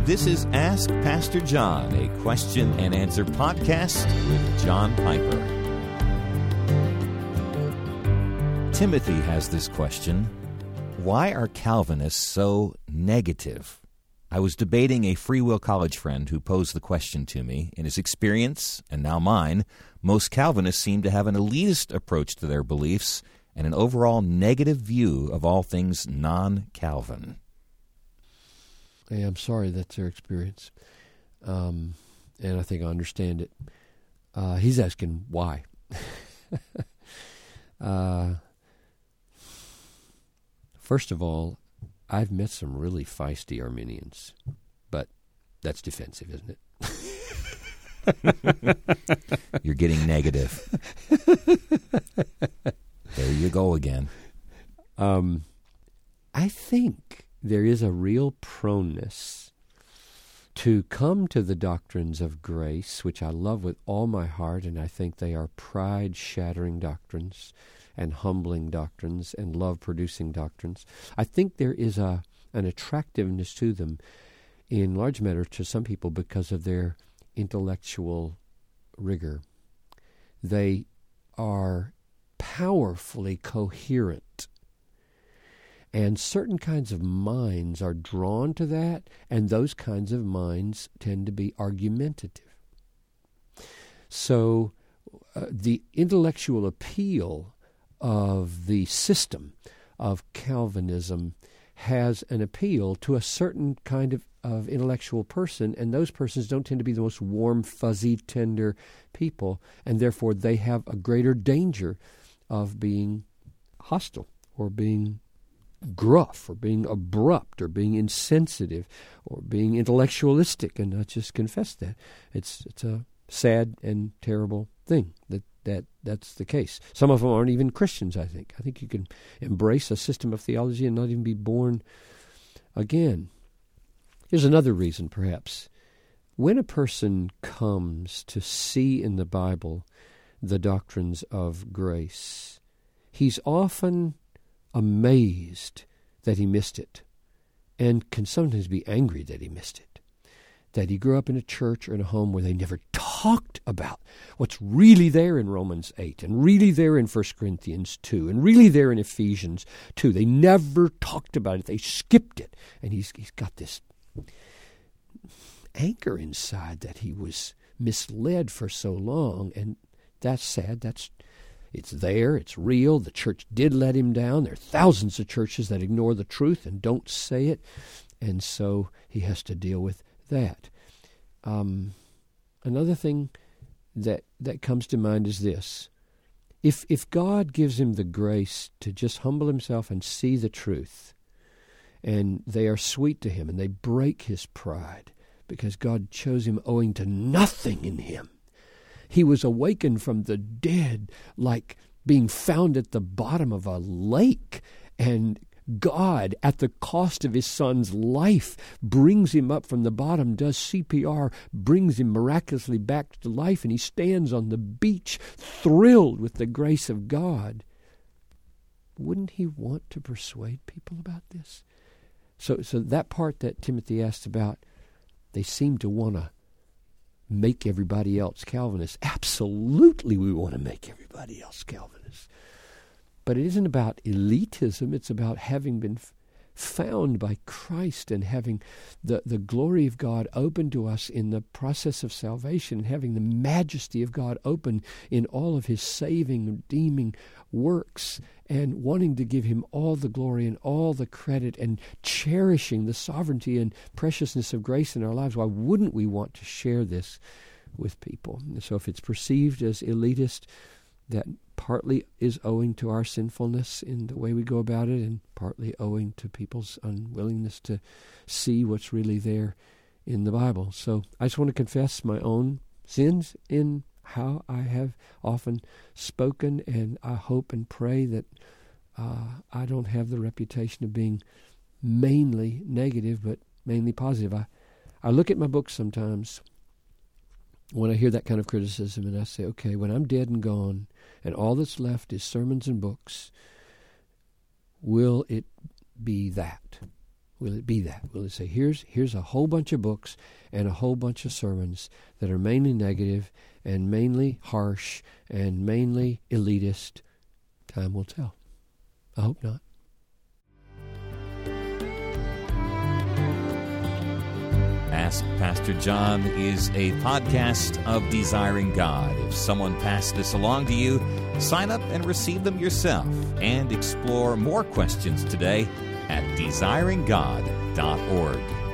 This is Ask Pastor John, a question and answer podcast with John Piper. Timothy has this question: why are Calvinists so negative? I was debating a Free Will College friend who posed the question to me. In his experience, and now mine, most Calvinists seem to have an elitist approach to their beliefs and an overall negative view of all things non-Calvin. Hey, I'm sorry that's their experience, and I think I understand it. He's asking why. First of all, I've met some really feisty Arminians, but that's defensive, isn't it? You're getting negative. There you go again. I think there is a real proneness to come to the doctrines of grace, which I love with all my heart, and I think they are pride-shattering doctrines and humbling doctrines and love-producing doctrines. I think there is an attractiveness to them in large measure to some people because of their intellectual rigor. They are powerfully coherent, and certain kinds of minds are drawn to that, and those kinds of minds tend to be argumentative. So the intellectual appeal of the system of Calvinism has an appeal to a certain kind of intellectual person, and those persons don't tend to be the most warm, fuzzy, tender people, and therefore they have a greater danger of being hostile or being gruff or being abrupt or being insensitive or being intellectualistic, and not just confess that. It's a sad and terrible thing that's the case. Some of them aren't even Christians, I think. I think you can embrace a system of theology and not even be born again. Here's another reason, perhaps. When a person comes to see in the Bible the doctrines of grace, he's often amazed that he missed it, and can sometimes be angry that he missed it, that he grew up in a church or in a home where they never talked about what's really there in Romans 8 and really there in 1 Corinthians 2 and really there in Ephesians 2. They never talked about it. They skipped it. And he's got this anger inside that he was misled for so long, and that's sad. It's there. It's real. The church did let him down. There are thousands of churches that ignore the truth and don't say it, and so he has to deal with that. Another thing that comes to mind is this. If God gives him the grace to just humble himself and see the truth, and they are sweet to him, and they break his pride, because God chose him owing to nothing in him. He was awakened from the dead like being found at the bottom of a lake, and God, at the cost of his son's life, brings him up from the bottom, does CPR, brings him miraculously back to life, and he stands on the beach thrilled with the grace of God. Wouldn't he want to persuade people about this? So that part that Timothy asked about, they seem to want to make everybody else Calvinists. Absolutely we want to make everybody else Calvinists. But it isn't about elitism. It's about having been found by Christ and having the glory of God open to us in the process of salvation, and having the majesty of God open in all of his saving, redeeming works, and wanting to give him all the glory and all the credit, and cherishing the sovereignty and preciousness of grace in our lives. Why wouldn't we want to share this with people? So if it's perceived as elitist, that partly is owing to our sinfulness in the way we go about it, and partly owing to people's unwillingness to see what's really there in the Bible. So I just want to confess my own sins in how I have often spoken, and I hope and pray that I don't have the reputation of being mainly negative, but mainly positive. I look at my books sometimes when I hear that kind of criticism, and I say, okay, when I'm dead and gone, and all that's left is sermons and books, will it be that? Will it be that? Will it say, here's a whole bunch of books and a whole bunch of sermons that are mainly negative and mainly harsh and mainly elitist? Time will tell. I hope not. Ask Pastor John is a podcast of Desiring God. If someone passed this along to you, sign up and receive them yourself and explore more questions today at desiringgod.org.